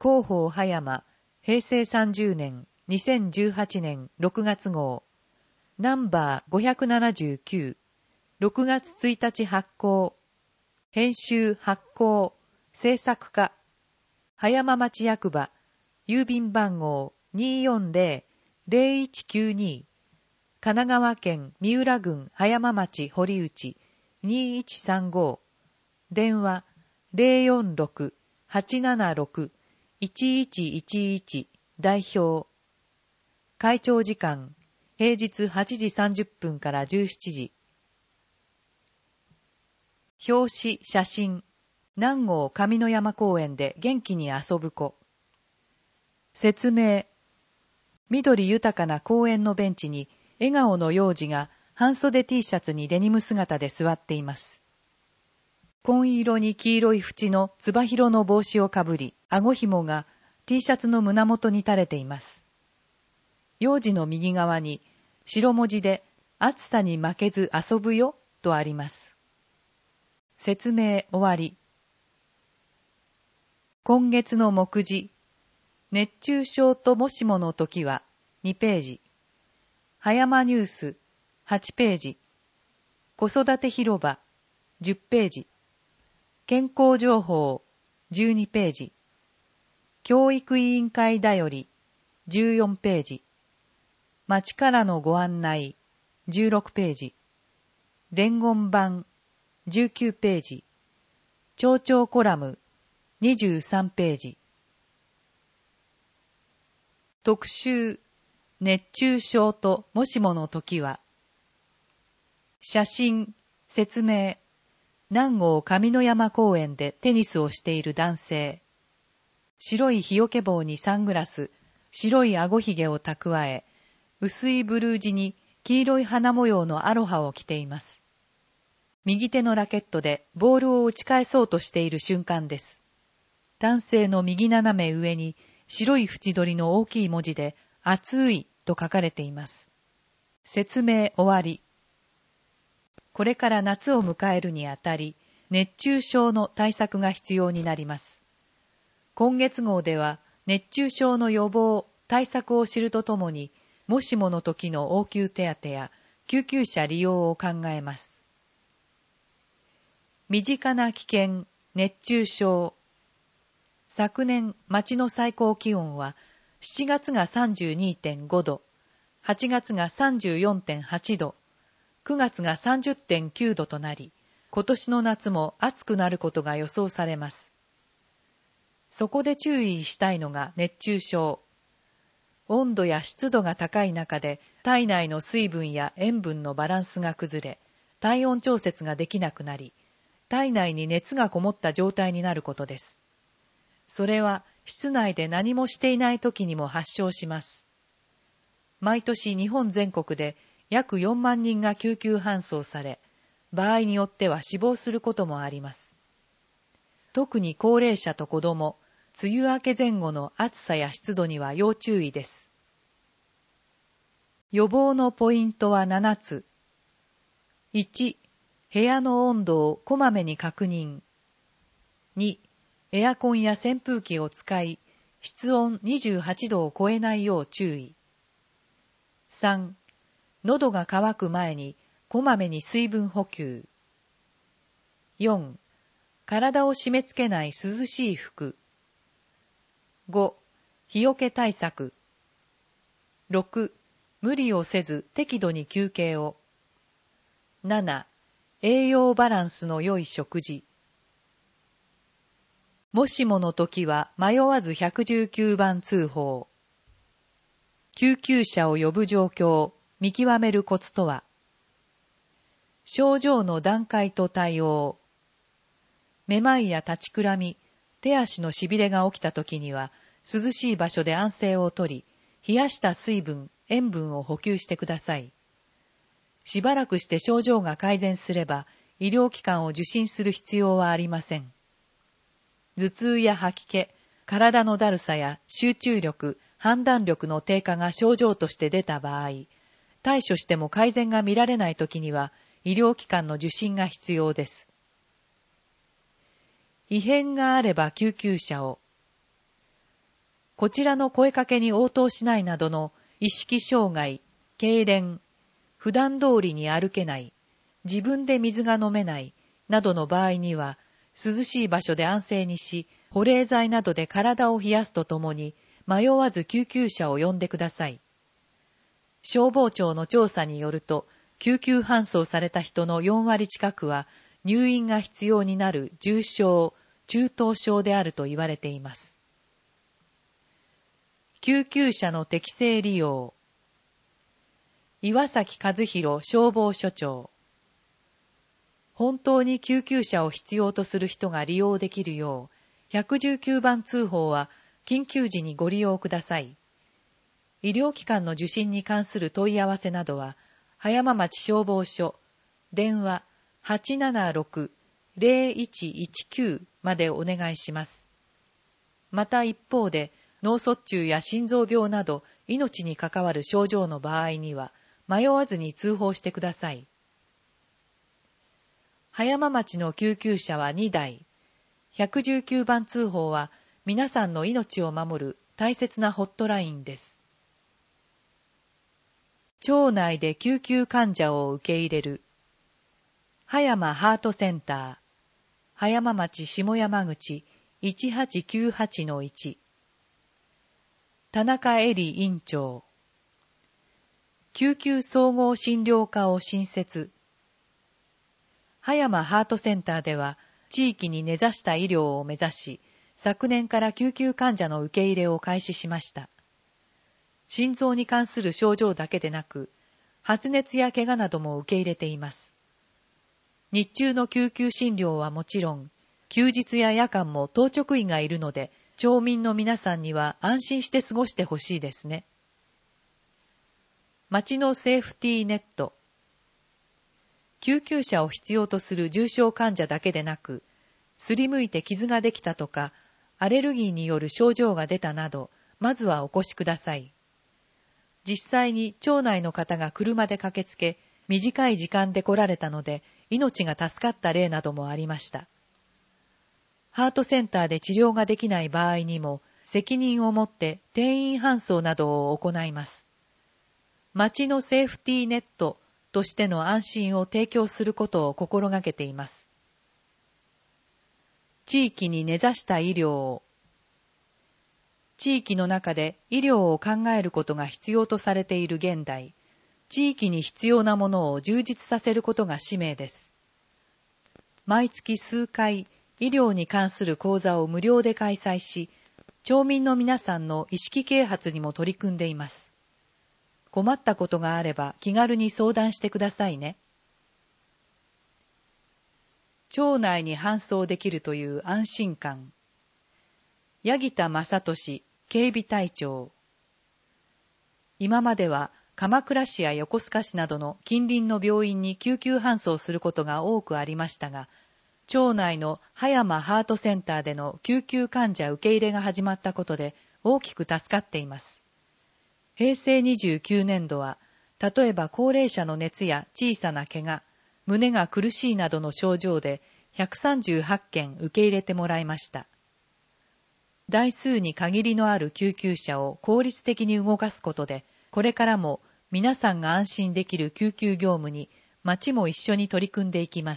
広報葉山、平成30年、2018年6月号、ナンバー579、6月1日発行、編集発行、制作課、葉山町役場、郵便番号 240-0192、神奈川県三浦郡葉山町堀内2135、電話 046-876-1111 代表。会長時間、平日8時30分から17時。表紙、写真、南郷上野山公園で元気に遊ぶ子。説明、緑豊かな公園のベンチに笑顔の幼児が半袖 T シャツにデニム姿で座っています。紺色に黄色い縁のつば広の帽子をかぶり、顎紐が T シャツの胸元に垂れています。幼児の右側に白文字で暑さに負けず遊ぶよとあります。説明終わり。今月の目次、熱中症ともしもの時は2ページ。葉山ニュース8ページ。子育て広場10ページ。健康情報12ページ。教育委員会だより14ページ。町からのご案内16ページ。伝言板19ページ。町長コラム23ページ。特集、熱中症ともしもの時は。写真、説明、南郷上野山公園でテニスをしている男性。白い日よけ帽にサングラス、白い顎ひげを蓄え、薄いブルー地に黄色い花模様のアロハを着ています。右手のラケットでボールを打ち返そうとしている瞬間です。男性の右斜め上に白い縁取りの大きい文字で暑いと書かれています。説明終わり。これから夏を迎えるにあたり、熱中症の対策が必要になります。今月号では熱中症の予防、対策を知るとともに、もしもの時の応急手当や救急車利用を考えます。身近な危険、熱中症。昨年、町の最高気温は、7月が 32.5 度、8月が 34.8 度、9月が 30.9 度となり、今年の夏も暑くなることが予想されます。そこで注意したいのが熱中症。温度や湿度が高い中で、体内の水分や塩分のバランスが崩れ、体温調節ができなくなり、体内に熱がこもった状態になることです。それは室内で何もしていない時にも発症します。毎年日本全国で約4万人が救急搬送され、場合によっては死亡することもあります。特に高齢者と子供、梅雨明け前後の暑さや湿度には要注意です。予防のポイントは7つ。1、部屋の温度をこまめに確認。2、エアコンや扇風機を使い、室温28度を超えないよう注意。3、喉が渇く前にこまめに水分補給。4、体を締め付けない涼しい服。5、日よけ対策。6、無理をせず適度に休憩を。7、栄養バランスの良い食事。もしもの時は迷わず119番通報。救急車を呼ぶ状況、見極めるコツとは。症状の段階と対応。めまいや立ちくらみ、手足のしびれが起きた時には、涼しい場所で安静をとり、冷やした水分、塩分を補給してください。しばらくして症状が改善すれば、医療機関を受診する必要はありません。頭痛や吐き気、体のだるさや集中力、判断力の低下が症状として出た場合、対処しても改善が見られないときには、医療機関の受診が必要です。異変があれば救急車を。 こちらの声かけに応答しないなどの意識障害、痙攣、普段通りに歩けない、自分で水が飲めない、などの場合には、涼しい場所で安静にし、保冷剤などで体を冷やすとともに、迷わず救急車を呼んでください。消防庁の調査によると、救急搬送された人の4割近くは、入院が必要になる重症、中等症であると言われています。救急車の適正利用。岩崎和弘消防署長。本当に救急車を必要とする人が利用できるよう、119番通報は緊急時にご利用ください。医療機関の受診に関する問い合わせなどは、葉山町消防署、電話 876-0119 までお願いします。また一方で、脳卒中や心臓病など命に関わる症状の場合には、迷わずに通報してください。葉山町の救急車は2台。119番通報は皆さんの命を守る大切なホットラインです。町内で救急患者を受け入れる。葉山ハートセンター。葉山町下山口 1898-1。田中恵里院長。救急総合診療科を新設。葉山ハートセンターでは、地域に根ざした医療を目指し、昨年から救急患者の受け入れを開始しました。心臓に関する症状だけでなく、発熱や怪我なども受け入れています。日中の救急診療はもちろん、休日や夜間も当直医がいるので、町民の皆さんには安心して過ごしてほしいですね。町のセーフティーネット。救急車を必要とする重症患者だけでなく、すりむいて傷ができたとか、アレルギーによる症状が出たなど、まずはお越しください。実際に町内の方が車で駆けつけ、短い時間で来られたので、命が助かった例などもありました。ハートセンターで治療ができない場合にも、責任を持って転院搬送などを行います。町のセーフティーネットとしての安心を提供することを心がけています。地域に根ざした医療を。地域の中で医療を考えることが必要とされている現代、地域に必要なものを充実させることが使命です。毎月数回、医療に関する講座を無料で開催し、町民の皆さんの意識啓発にも取り組んでいます。困ったことがあれば気軽に相談してくださいね。町内に搬送できるという安心感。八木田正俊警備隊長。今までは鎌倉市や横須賀市などの近隣の病院に救急搬送することが多くありましたが、町内の葉山ハートセンターでの救急患者受け入れが始まったことで大きく助かっています。平成29年度は、例えば高齢者の熱や小さな怪我、胸が苦しいなどの症状で138件受け入れてもらいました。台数に限りのある救急車を効率的に動かすことで、これからも皆さんが安心できる救急業務に町も一緒に取り組んでいきます。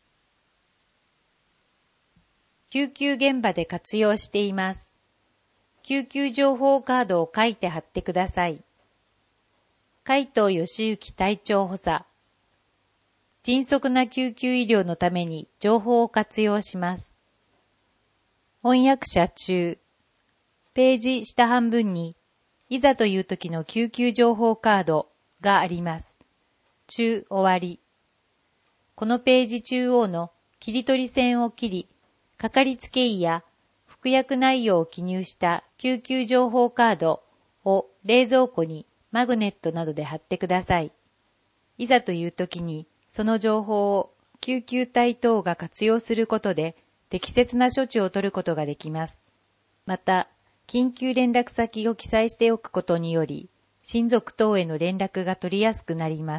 救急現場で活用しています。救急情報カードを書いて貼ってください。海藤義行隊長補佐。迅速な救急医療のために情報を活用します。翻訳者中。ページ下半分に、いざという時の救急情報カードがあります。中終わり。このページ中央の切り取り線を切り、かかりつけ医や服薬内容を記入した救急情報カードを冷蔵庫にマグネットなどで貼ってください。いざという時にその情報を救急隊等が活用することで適切な処置を取ることができます。また、緊急連絡先を記載しておくことにより、親族等への連絡が取りやすくなります。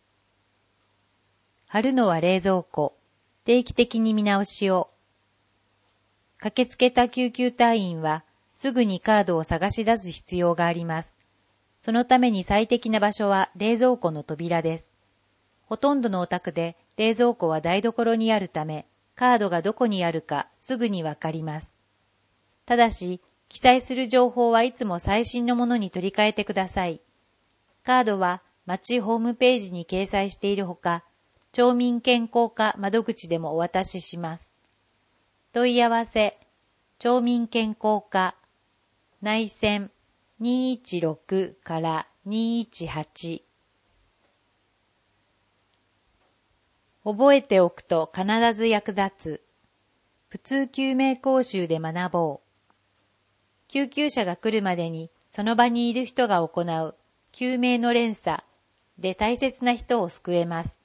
貼るのは冷蔵庫。定期的に見直しを。駆けつけた救急隊員は、 すぐにカードを探し出す必要があります。そのために最適な場所は冷蔵庫の扉です。ほとんどのお宅で冷蔵庫は台所にあるため、カードがどこにあるかすぐにわかります。ただし、記載する情報はいつも最新のものに取り替えてください。カードは町ホームページに掲載しているほか、町民健康課窓口でもお渡しします。問い合わせ、町民健康課、内線216から218。覚えておくと必ず役立つ。普通救命講習で学ぼう。救急車が来るまでにその場にいる人が行う救命の連鎖で大切な人を救えます。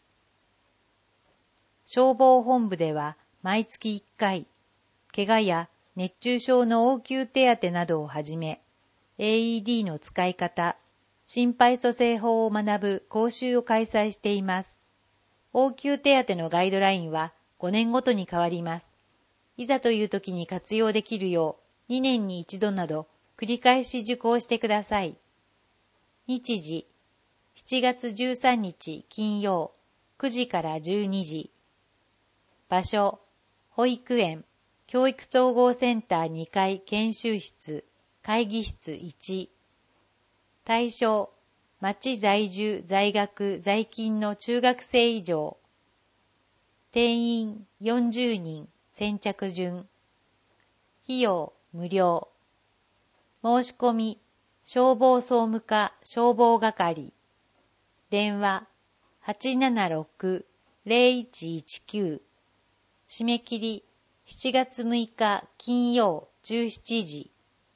消防本部では毎月1回、怪我や熱中症の応急手当などをはじめ、AED の使い方、心肺蘇生法を学ぶ講習を開催しています。応急手当のガイドラインは5年ごとに変わります。いざという時に活用できるよう2年に1度など繰り返し受講してください。日時、7月13日金曜9時から12時。場所、保育園、教育総合センター2階研修室、会議室1。対象、町在住、在学、在勤の中学生以上。定員40人、先着順。費用無料。申し込み、消防総務課消防係。電話 876-0119。締め切り7月6日金曜17時。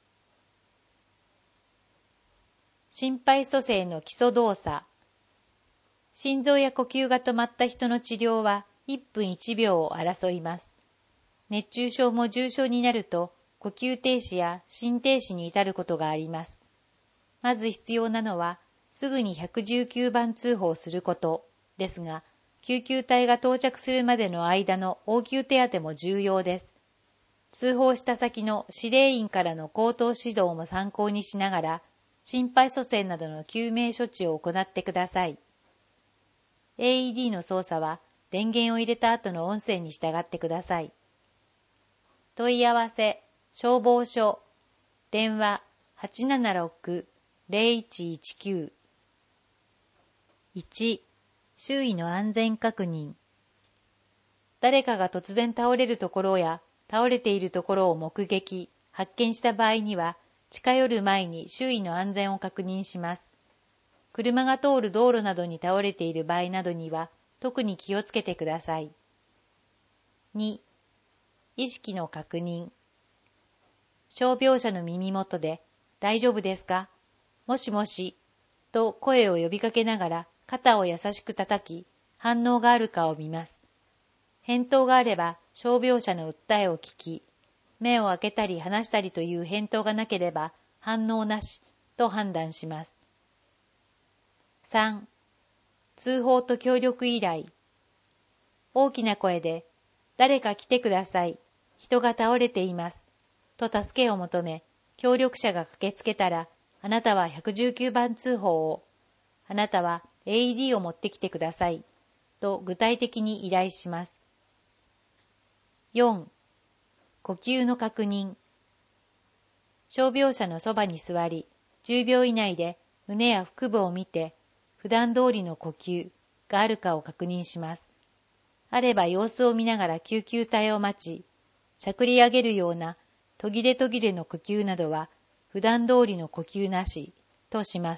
心肺蘇生の基礎動作。心臓や呼吸が止まった人の治療は1分1秒を争います。熱中症も重症になると呼吸停止や心停止に至ることがあります。まず必要なのはすぐに119番通報することですが、救急隊が到着するまでの間の応急手当も重要です。通報した先の司令員からの口頭指導も参考にしながら、心肺蘇生などの救命処置を行ってください。AED の操作は電源を入れた後の音声に従ってください。問い合わせ、消防署、電話 876-0119。1、周囲の安全確認。誰かが突然倒れるところや倒れているところを目撃、発見した場合には、近寄る前に周囲の安全を確認します。車が通る道路などに倒れている場合などには、特に気をつけてください。2、意識の確認。傷病者の耳元で、大丈夫ですか？もしもし、と声を呼びかけながら肩を優しく叩き、反応があるかを見ます。返答があれば、傷病者の訴えを聞き、目を開けたり離したりという返答がなければ、反応なしと判断します。3、通報と協力依頼。大きな声で、誰か来てください。人が倒れています。と助けを求め、協力者が駆けつけたら、あなたは119番通報を、あなたは AED を持ってきてください。と具体的に依頼します。4、呼吸の確認。傷病者のそばに座り、10秒以内で胸や腹部を見て、普段通りの呼吸があるかを確認します。あれば様子を見ながら救急隊を待ち、しゃくり上げるような途切れ途切れの呼吸などは普段通りの呼吸なしとします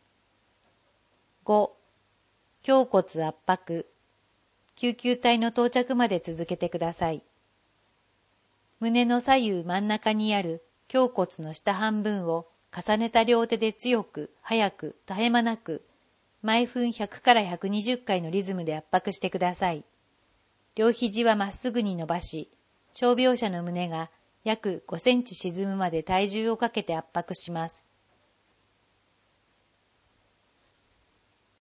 。5、胸骨圧迫。救急隊の到着まで続けてください。胸の左右真ん中にある胸骨の下半分を重ねた両手で強く、早く、絶え間なく、毎分100から120回のリズムで圧迫してください。両肘はまっすぐに伸ばし、傷病者の胸が約5センチ沈むまで体重をかけて圧迫します。